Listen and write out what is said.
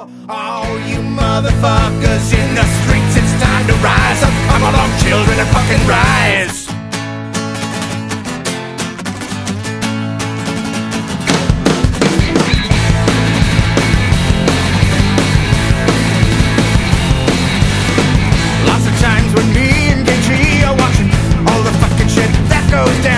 Oh, you motherfuckers in the streets, it's time to rise up. Come along, children, and fucking rise. Lots of times when me and KG are watching all the fucking shit that goes down.